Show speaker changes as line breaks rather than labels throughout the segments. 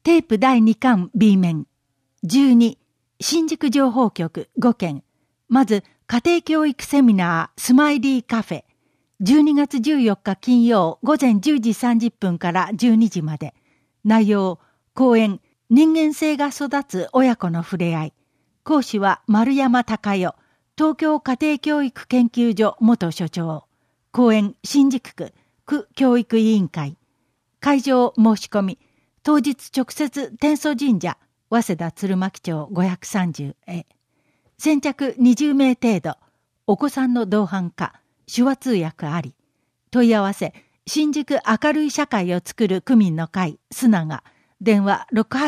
テープ第2巻 B 面。12、新宿情報局5件。まず、家庭教育セミナースマイリーカフェ。12月14日金曜午前10時30分から12時まで。内容、講演、人間性が育つ親子の触れ合い。講師は丸山隆代、東京家庭教育研究所元所長。講演、新宿区教育委員会。会場申し込み。当日直接天祖神社、早稲田鶴巻町530へ。先着20名程度。お子さんの同伴か、手話通訳あり。問い合わせ、新宿明るい社会をつくる区民の会、スナガ。電話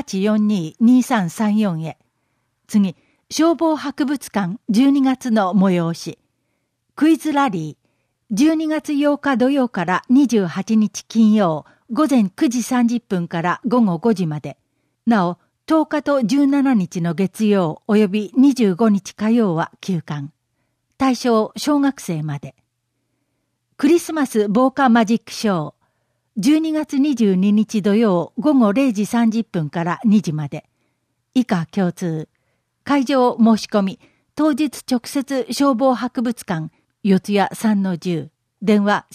6842-2334 へ。次、消防博物館12月の催し。クイズラリー。12月8日土曜から28日金曜、午前9時30分から午後5時まで。なお、10日と17日の月曜及び25日火曜は休館。対象小学生まで。クリスマス防火マジックショー。12月22日土曜午後0時30分から2時まで。以下共通。会場申し込み。当日直接消防博物館四谷3-10。電話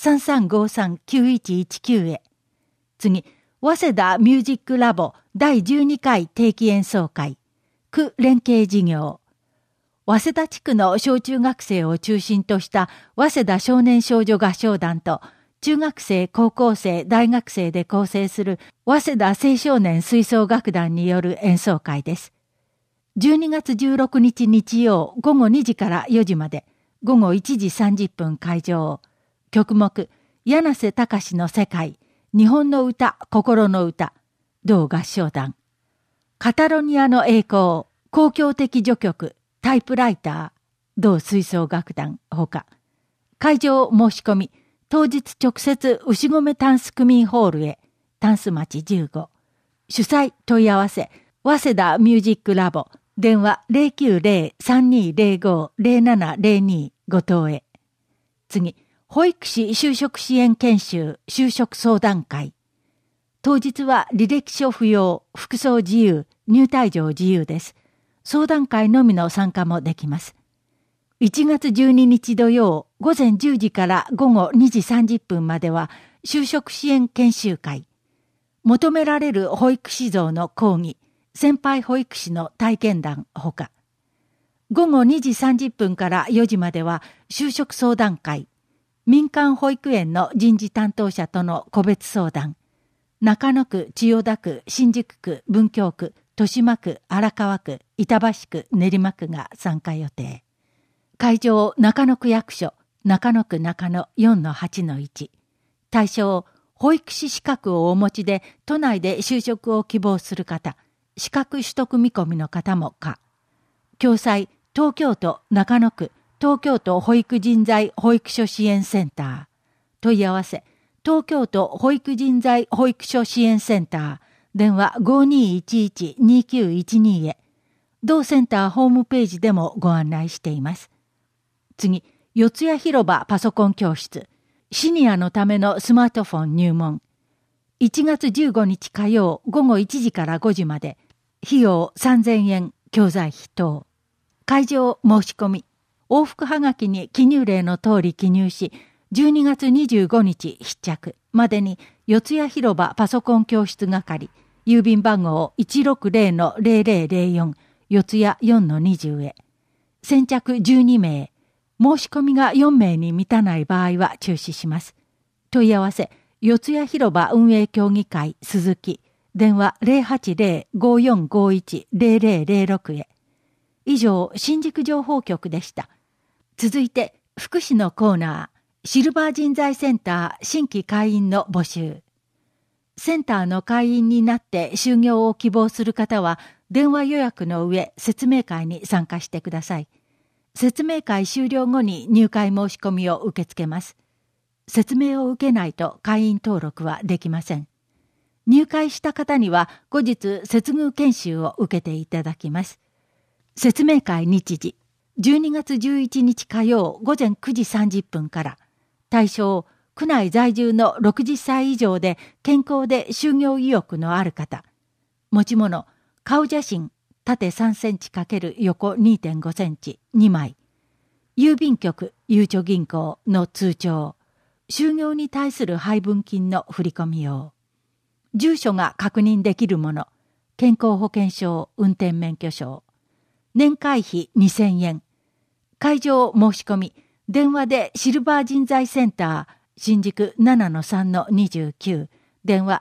3353-9119 へ。次、早稲田ミュージックラボ第12回定期演奏会。区連携事業。早稲田地区の小中学生を中心とした早稲田少年少女合唱団と中学生、高校生、大学生で構成する早稲田青少年吹奏楽団による演奏会です。12月16日日曜午後2時から4時まで。午後1時30分会場。曲目、柳瀬隆の世界。日本の歌、心の歌、同合唱団。カタロニアの栄光、公共的序曲、タイプライター、同吹奏楽団ほか。会場申し込み、当日直接牛込タンス区民ホールへ、タンス町15。主催問い合わせ、早稲田ミュージックラボ、電話 090-3205-0702 ご等へ。次。保育士就職支援研修就職相談会。当日は履歴書不要、服装自由、入退場自由です。相談会のみの参加もできます。1月12日土曜午前10時から午後2時30分までは就職支援研修会。求められる保育士像の講義、先輩保育士の体験談ほか。午後2時30分から4時までは就職相談会。民間保育園の人事担当者との個別相談。中野区、千代田区、新宿区、文京区、豊島区、荒川区、板橋区、練馬区が参加予定。会場、中野区役所、中野区中野 4-8-1。対象、保育士資格をお持ちで都内で就職を希望する方、資格取得見込みの方も可。共催、東京都中野区、東京都保育人材保育所支援センター。問い合わせ、東京都保育人材保育所支援センター。電話 5211-2912 へ。同センターホームページでもご案内しています。次、四谷広場パソコン教室。シニアのためのスマートフォン入門。1月15日火曜午後1時から5時まで。費用3000円、教材費等。会場申し込み。往復はがきに記入例の通り記入し、12月25日必着までに四谷広場パソコン教室係、郵便番号 160-0004 四谷 4-20 へ。先着12名。申し込みが4名に満たない場合は中止します。問い合わせ、四谷広場運営協議会鈴木、電話 080-5451-0006 へ。以上、新宿情報局でした。続いて、福祉のコーナー、シルバー人材センター新規会員の募集。センターの会員になって就業を希望する方は、電話予約の上、説明会に参加してください。説明会終了後に入会申し込みを受け付けます。説明を受けないと会員登録はできません。入会した方には後日接遇研修を受けていただきます。説明会日時、12月11日火曜午前9時30分から、対象、区内在住の60歳以上で健康で就業意欲のある方、 持ち物、顔写真、縦3センチ×横 2.5 センチ2枚。郵便局、ゆうちょ銀行の通帳。就業に対する配分金の振込用。住所が確認できるもの。健康保険証、運転免許証。年会費2000円。会場申し込み。電話でシルバー人材センター、新宿 7-3-29。電話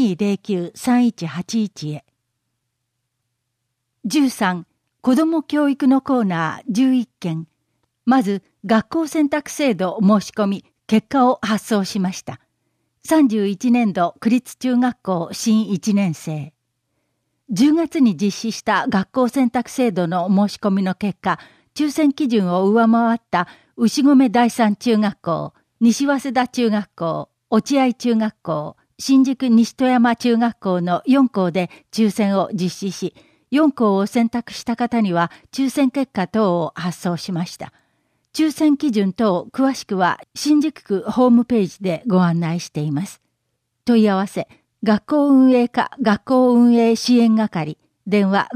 3209-3181 へ。13. 子ども教育のコーナー11件。まず、学校選択制度申し込み、結果を発送しました。31年度区立中学校新1年生。10月に実施した学校選択制度の申し込みの結果、抽選基準を上回った牛込第三中学校、西早稲田中学校、落合中学校、新宿西戸山中学校の4校で抽選を実施し、4校を選択した方には抽選結果等を発送しました。抽選基準等詳しくは新宿区ホームページでご案内しています。問い合わせ、学校運営課学校運営支援係、電話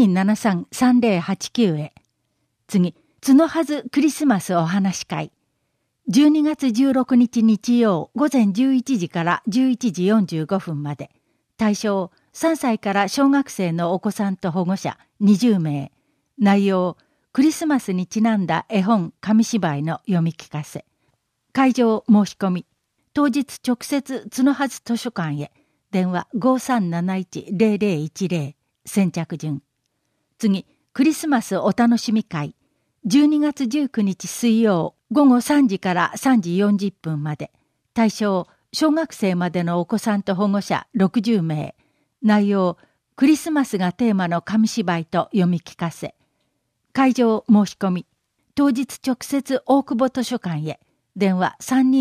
5273-3089 へ。次、角はずクリスマスお話会。12月16日日曜午前11時から11時45分まで。対象、3歳から小学生のお子さんと保護者20名。内容、クリスマスにちなんだ絵本紙芝居の読み聞かせ。会場申し込み。当日直接角はず図書館へ。電話 5371-0010 先着順。次、クリスマスお楽しみ会。12月19日水曜午後3時から3時40分まで。対象、小学生までのお子さんと保護者60名。内容、クリスマスがテーマの紙芝居と読み聞かせ。会場申し込み。当日直接大久保図書館へ。電話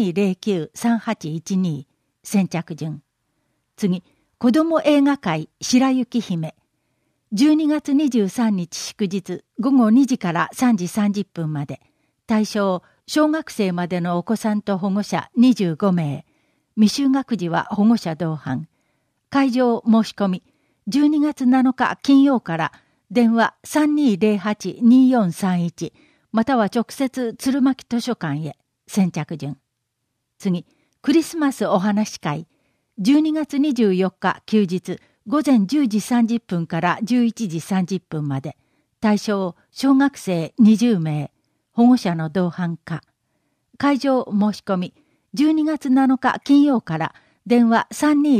3209-3812 先着順。次、子ども映画会白雪姫。12月23日祝日午後2時から3時30分まで。対象、小学生までのお子さんと保護者25名。未就学児は保護者同伴。会場申し込み。12月7日金曜から電話 3208-2431 または直接鶴巻図書館へ。先着順。次、クリスマスお話会。12月24日休日午前10時30分から11時30分まで。対象、小学生20名。保護者の同伴か。会場申し込み。12月7日金曜から電話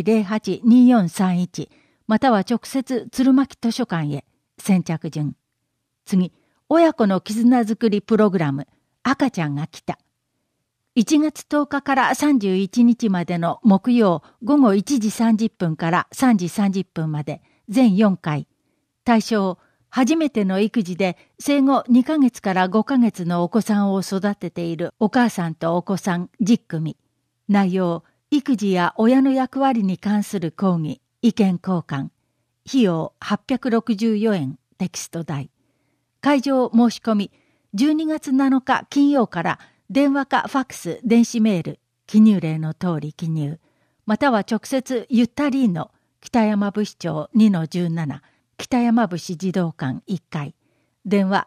3208-2431 または直接鶴巻図書館へ。先着順。次、親子の絆づくりプログラム。赤ちゃんが来た。1月10日から31日までの木曜午後1時30分から3時30分まで全4回。対象、初めての育児で生後2ヶ月から5ヶ月のお子さんを育てているお母さんとお子さん10組。内容、育児や親の役割に関する講義、意見交換。費用864円、テキスト代。会場申し込み、12月7日金曜から電話かファックス、電子メール、記入例の通り記入。または直接ゆったりの北山部市長 2-17 北山部市児童館1階。電話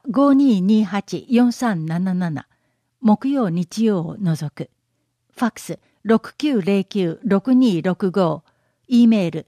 5228-4377 木曜日曜を除く。ファックス 6909-6265 E メール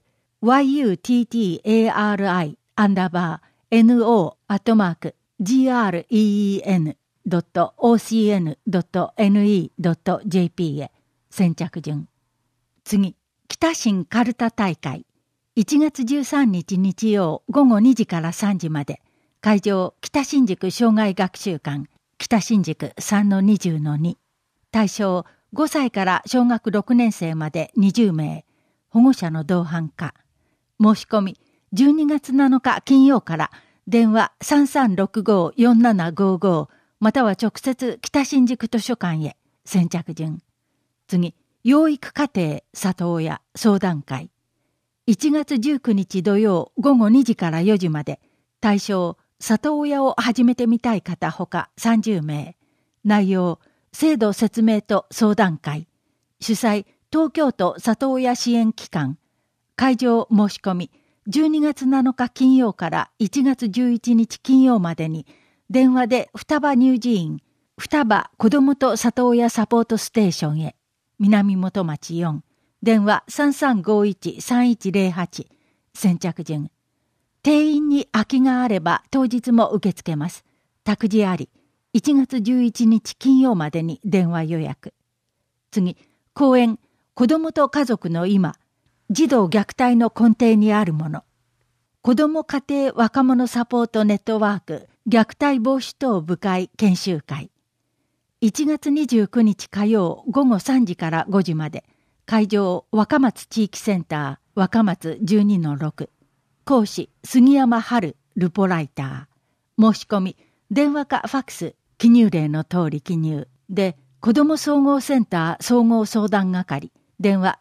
yuttari_no@green.ocn.ne.jp へ。先着順。次、北新カルタ大会。1月13日日曜午後2時から3時まで。会場、北新宿障害学習館、北新宿 3-20-2。対象、5歳から小学6年生まで20名。保護者の同伴か。申し込み、12月7日金曜から電話 3365-4755 または直接北新宿図書館へ。先着順。次、養育家庭里親相談会。1月19日土曜午後2時から4時まで。対象、里親を始めてみたい方ほか30名。内容、制度説明と相談会。主催、東京都里親支援機関。会場申し込み。 12月7日金曜から1月11日金曜までに電話で双葉乳児院、双葉子どもと里親サポートステーションへ、南本町4、電話 3351-3108、先着順。定員に空きがあれば当日も受け付けます。託児あり、1月11日金曜までに電話予約。次、講演、子どもと家族の今、児童虐待の根底にあるもの。子ども家庭若者サポートネットワーク虐待防止等部会研修会。1月29日火曜午後3時から5時まで。会場若松地域センター若松 12-6。講師杉山春ルポライター。申し込み電話かファックス記入例の通り記入で、子ども総合センター総合相談係。電話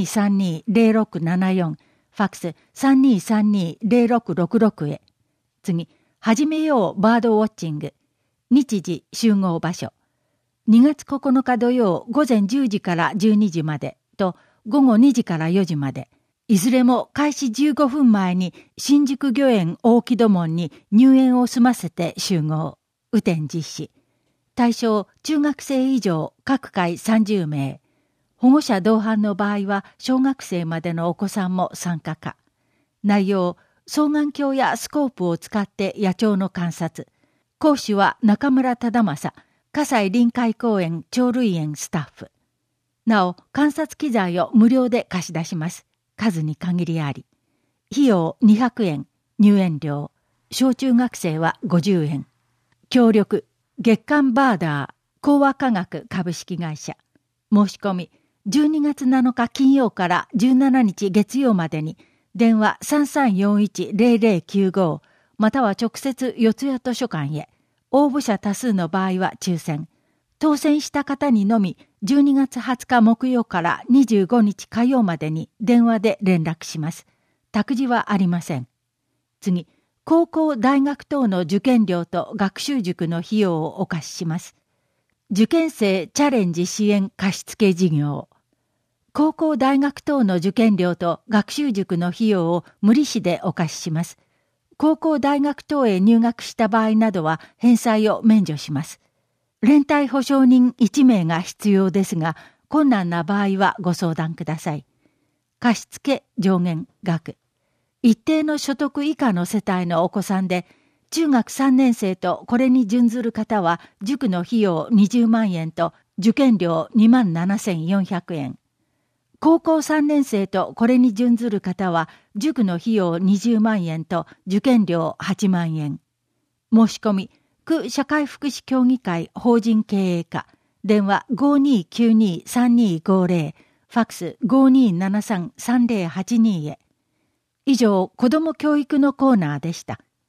3232-0674、ファックス 3232-0666 へ。次、始めようバードウォッチング。日時集合場所。2月9日土曜午前10時から12時までと午後2時から4時まで。いずれも開始15分前に新宿御苑大木戸門に入園を済ませて集合。雨天実施。対象中学生以上各回30名。保護者同伴の場合は小学生までのお子さんも参加か。内容、双眼鏡やスコープを使って野鳥の観察。講師は中村忠正、葛西臨海公園鳥類園スタッフ。なお、観察機材を無料で貸し出します。数に限りあり。費用200円、入園料。小中学生は50円。協力、月刊バーダー、講和科学株式会社。申し込み、12月7日金曜から17日月曜までに電話 3341-0095 または直接四谷図書館へ。応募者多数の場合は抽選。当選した方にのみ12月20日木曜から25日火曜までに電話で連絡します。託児はありません。次、高校大学等の受験料と学習塾の費用をお貸しします。受験生チャレンジ支援貸付事業。高校大学等の受験料と学習塾の費用を無利子でお貸しします。高校大学等へ入学した場合などは返済を免除します。連帯保証人1名が必要ですが、困難な場合はご相談ください。貸付上限額。一定の所得以下の世帯のお子さんで、中学3年生とこれに準ずる方は塾の費用20万円と受験料27,400円。高校3年生とこれに準ずる方は塾の費用20万円と受験料8万円。申し込み、区社会福祉協議会法人経営課。電話 5292-3250、ファックス 5273-3082 へ。以上、子ども教育のコーナーでした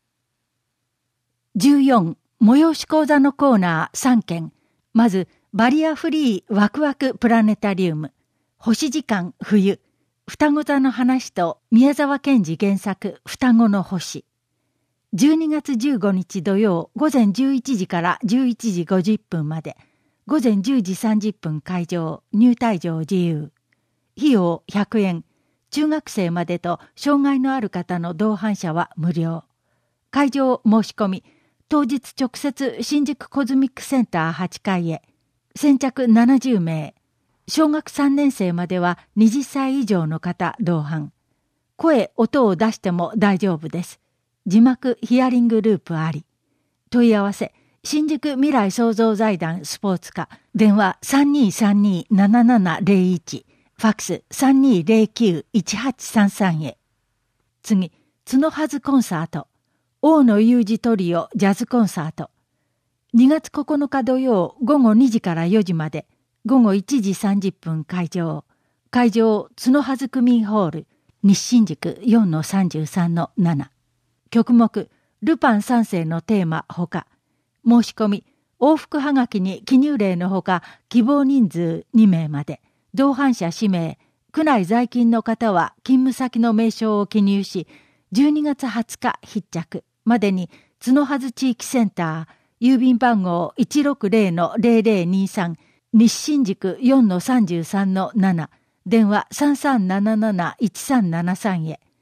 。14、催し講座のコーナー3件。まず、バリアフリーワクワクプラネタリウム。星時間冬。双子座の話と宮沢賢治原作双子の星。12月15日土曜午前11時から11時50分まで。午前10時30分会場、入退場自由。費用100円。中学生までと障害のある方の同伴者は無料。会場申し込み。当日直接新宿コズミックセンター8階へ。先着70名。小学3年生までは20歳以上の方同伴。声、音を出しても大丈夫です。字幕ヒアリングループあり。問い合わせ、新宿未来創造財団スポーツ課。電話 3232-7701。ファックス 3209-1833 へ。次、角はずコンサート。大野裕二トリオジャズコンサート。2月9日土曜午後2時から4時まで。午後1時30分会場。会場、角はず区民ホール。西新宿 4-33-7。曲目、ルパン三世のテーマほか。申し込み、往復はがきに記入例のほか、希望人数2名まで。同伴者氏名、区内在勤の方は勤務先の名称を記入し、12月20日必着までに角はず地域センター、郵便番号 160-0023、西新宿 4-33-7、電話 3377-1373 へ。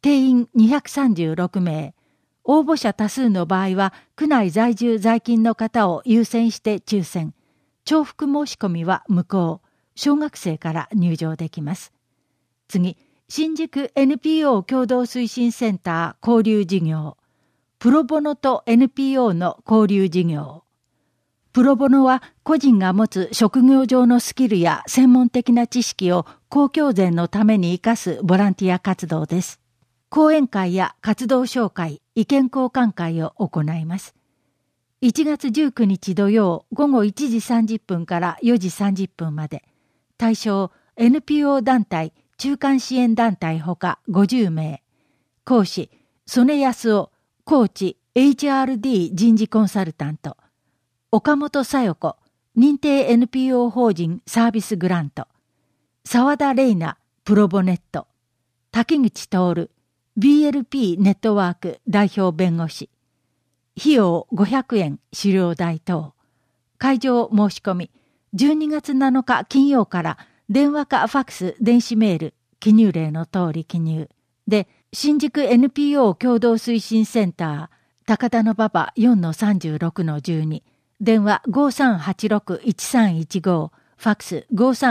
定員236名。応募者多数の場合は、区内在住在勤の方を優先して抽選。重複申し込みは無効。小学生から入場できます。次、新宿 NPO 共同推進センター交流事業。プロボノと NPO の交流事業。プロボノは個人が持つ職業上のスキルや専門的な知識を公共善のために生かすボランティア活動です。講演会や活動紹介、意見交換会を行います。1月19日土曜午後1時30分から4時30分まで。対象 NPO 団体、中間支援団体ほか50名。講師、曽根康夫、コーチ、HRD 人事コンサルタント。岡本小夜子、認定 NPO 法人サービスグラント。沢田玲奈、プロボネット。滝口徹、BLP ネットワーク代表弁護士。費用500円、資料代等。会場申し込み、12月7日金曜から電話かファックス、電子メール、記入例の通り記入。で、新宿 NPO 共同推進センター、高田馬場 4-36-12、電話 5386-1315、ファックス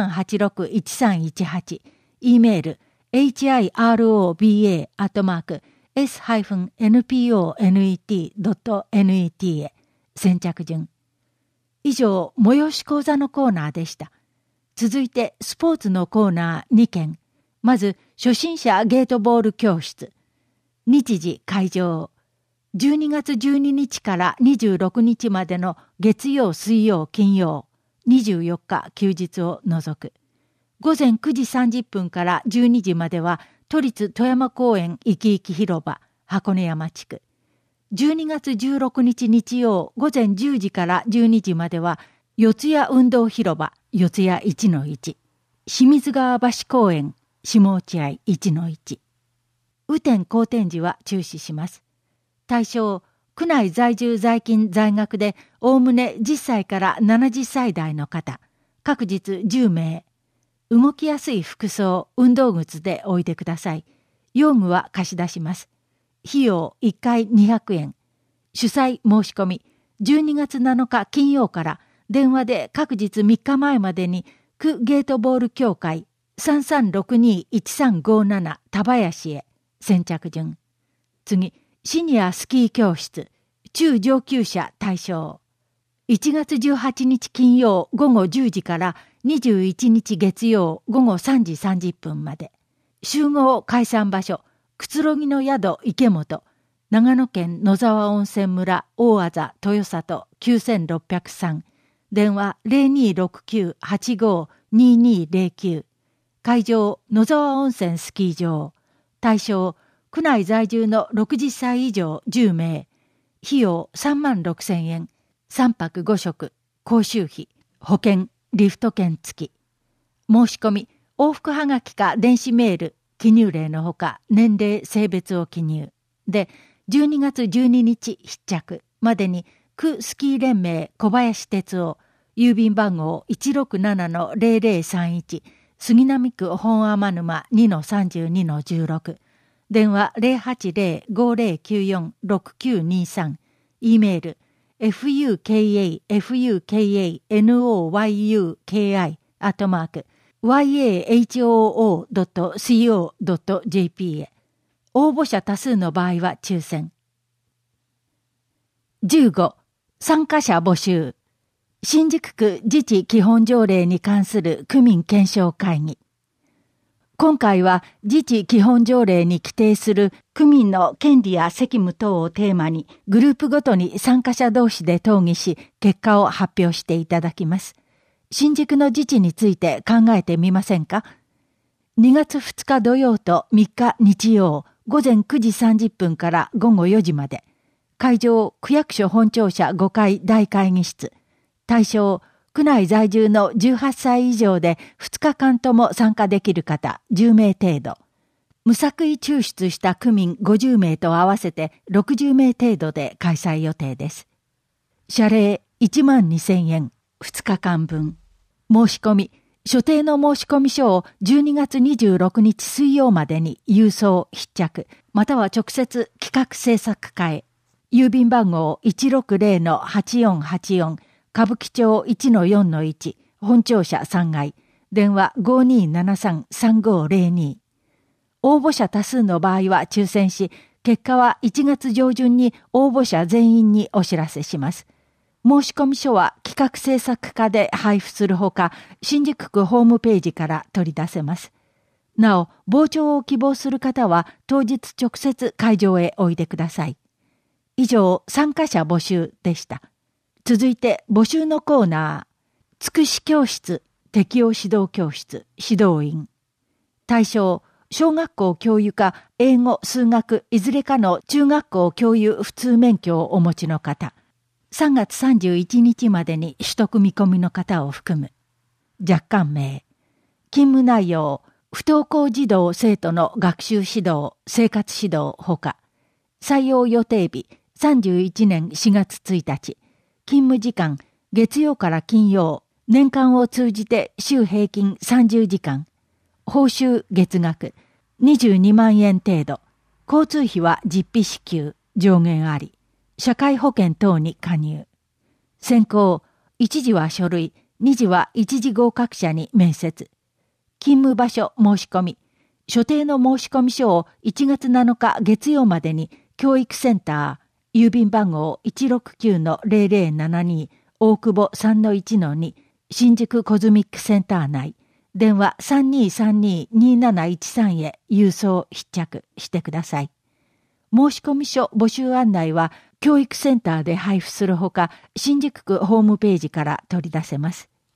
5386-1318、E メール、hiroba-s-nponet.net へ、先着順。以上、催し講座のコーナーでした。続いて、スポーツのコーナー2件。まず、初心者ゲートボール教室。日時会場。12月12日から26日までの月曜、水曜、金曜。24日休日を除く。午前9時30分から12時までは、都立富山公園いきいき広場、箱根山地区。12月16日日曜午前10時から12時までは、四谷運動広場、四谷 1-1。清水川橋公園、下落合 1-1。雨天後天時は中止します。対象、区内在住在勤在学で、おおむね10歳から70歳代の方、各日10名。動きやすい服装、運動靴でおいでください。用具は貸し出します。費用1回200円。主催申し込み、12月7日金曜から電話で各日3日前までに区ゲートボール協会 3362-1357 田林へ、先着順。次、シニアスキー教室、中上級者対象。1月18日金曜午後10時から21日月曜午後3時30分まで。集合解散場所、くつろぎの宿池本、長野県野沢温泉村大字豊里9603、電話 0269-85-2209、会場野沢温泉スキー場、対象区内在住の60歳以上10名、費用36,000円、3泊5食、講習費、保険、リフト券付き。申し込み、往復はがきか電子メール、記入例のほか年齢、性別を記入。で、12月12日必着までに区スキー連盟小林哲夫、郵便番号 167-0031、杉並区本天沼 2-32-16、電話 080-5094-6923、E メール、fukafuyki@yahoo.co.jp へ。応募者多数の場合は抽選。15. 参加者募集。新宿区自治基本条例に関する区民検証会議。今回は自治基本条例に規定する区民の権利や責務等をテーマにグループごとに参加者同士で討議し結果を発表していただきます。新宿の自治について考えてみませんか？ 2 月2日土曜と3日日曜午前9時30分から午後4時まで。会場区役所本庁舎5階大会議室。対象区内在住の18歳以上で2日間とも参加できる方10名程度。無作為抽出した区民50名と合わせて60名程度で開催予定です。謝礼12,000円2日間分。申し込み所定の申込書を12月26日水曜までに郵送必着、または直接企画制作課へ。郵便番号 160-8484 歌舞伎町 1-4-1 本庁舎3階、電話 5273-3502。応募者多数の場合は抽選し、結果は1月上旬に応募者全員にお知らせします。申込書は企画制作課で配布するほか、新宿区ホームページから取り出せます。なお、傍聴を希望する方は当日直接会場へおいでください。以上、参加者募集でした。続いて募集のコーナー。つくし教室、適応指導教室、指導員。対象、小学校教諭か英語、数学、いずれかの中学校教諭普通免許をお持ちの方。3月31日までに取得見込みの方を含む。若干名。勤務内容、不登校児童生徒の学習指導、生活指導ほか。採用予定日、31年4月1日。勤務時間、月曜から金曜。年間を通じて週平均30時間。報酬月額、22万円程度。交通費は実費支給、上限あり。社会保険等に加入。選考、1次は書類、2次は一次合格者に面接。勤務場所申し込み。所定の申込書を1月7日月曜までに教育センター、郵便番号 169-0072 大久保 3-1-2 新宿コズミックセンター内、電話 3232-2713 へ郵送必着してください。申込書募集案内は教育センターで配布するほか、新宿区ホームページから取り出せます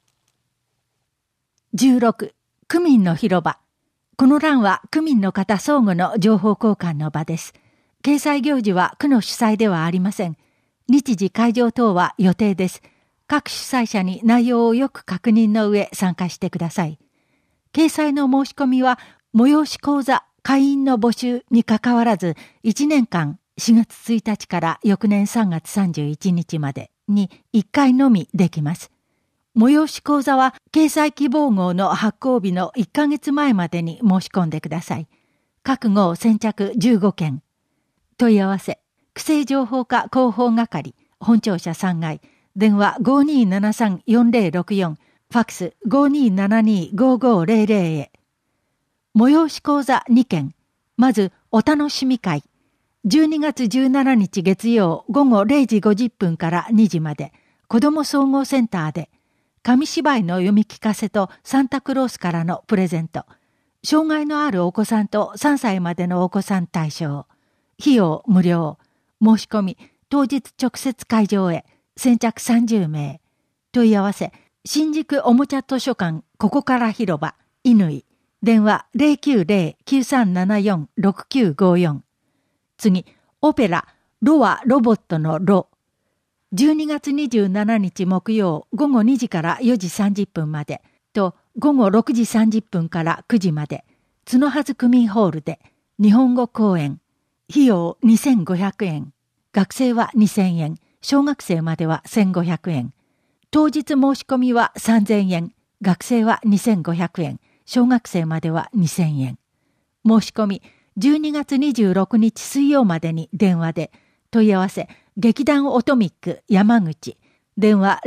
。16、区民の広場。この欄は区民の方相互の情報交換の場です。掲載行事は区の主催ではありません。日時会場等は予定です。各主催者に内容をよく確認の上参加してください。掲載の申し込みは、催し講座、会員の募集にかかわらず、1年間4月1日から翌年3月31日までに1回のみできます。催し講座は、掲載希望号の発行日の1ヶ月前までに申し込んでください。各号先着15件。問い合わせ、区政情報課広報係、本庁舎3階、電話 5273-4064、ファックス 5272-5500 へ。催し講座2件。まず、お楽しみ会。12月17日月曜午後0時50分から2時まで、子ども総合センターで、紙芝居の読み聞かせとサンタクロースからのプレゼント。障害のあるお子さんと3歳までのお子さん対象。費用無料。申し込み、当日直接会場へ。先着30名。問い合わせ、新宿おもちゃ図書館ここから広場、乾。電話 090-9374-6954。次、オペラ、ロはロボットのロ。12月27日木曜午後2時から4時30分までと午後6時30分から9時まで、角はず区民ホールで日本語講演。費用2500円。学生は2000円。小学生までは1500円。当日申し込みは3000円。学生は2500円。小学生までは2000円。申し込み、12月26日水曜までに電話で。問い合わせ、劇団オトミック山口。電話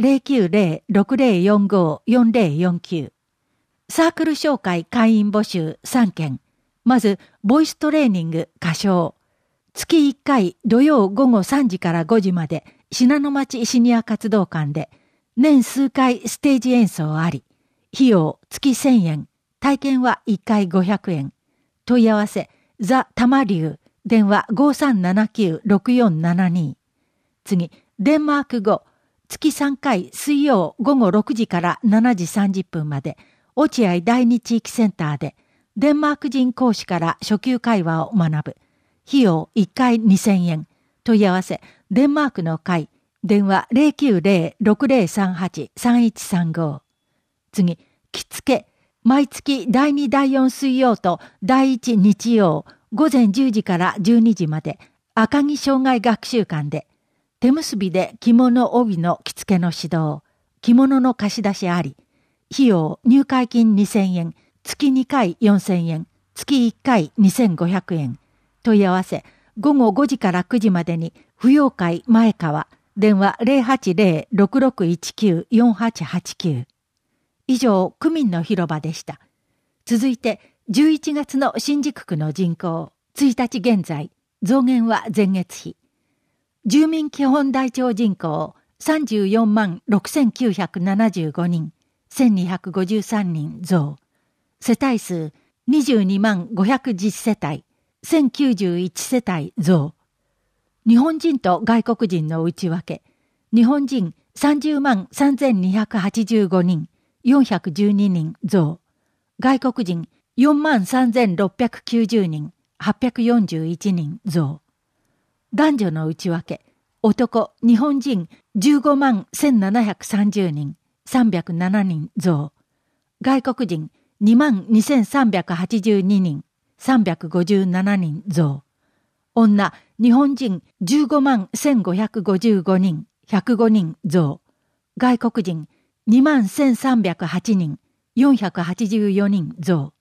090-6045-4049。サークル紹介会員募集3件。まず、ボイストレーニング歌唱。月1回土曜午後3時から5時まで信濃町シニア活動館で年数回ステージ演奏あり。費用月1000円。体験は1回500円。問い合わせザ・タマリュー。電話 5379-6472。次、デンマーク語。月3回水曜午後6時から7時30分まで落合第二地域センターでデンマーク人講師から初級会話を学ぶ。費用1回2000円。問い合わせ、デンマークの会。電話 090-6038-3135。次、着付け。毎月第2第4水曜と第1日曜午前10時から12時まで赤城障害学習館で手結びで着物帯の着付けの指導。着物の貸し出しあり。 費用入会金2000円、月2回4000円、月1回2500円。問い合わせ、午後5時から9時までに、扶養会前川、電話 080-6619-4889。以上、区民の広場でした。続いて、11月の新宿区の人口、1日現在、増減は前月比。住民基本台帳人口、34万6975人、1253人増。世帯数、22万510世帯、1091世帯増。日本人と外国人の内訳。日本人30万3285人、412人増。外国人4万3690人、841人増。男女の内訳。男、日本人15万1730人、307人増。外国人2万2382人、357人増。女、日本人15万1555人、105人増。外国人2万1308人、484人増。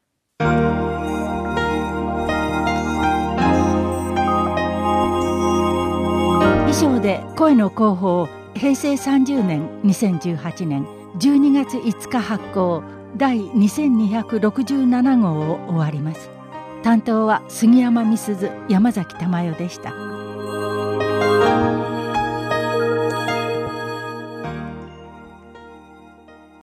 以上で声の広報平成30年2018年12月5日発行第2267号を終わります。担当は杉山美鈴、山崎珠代でした。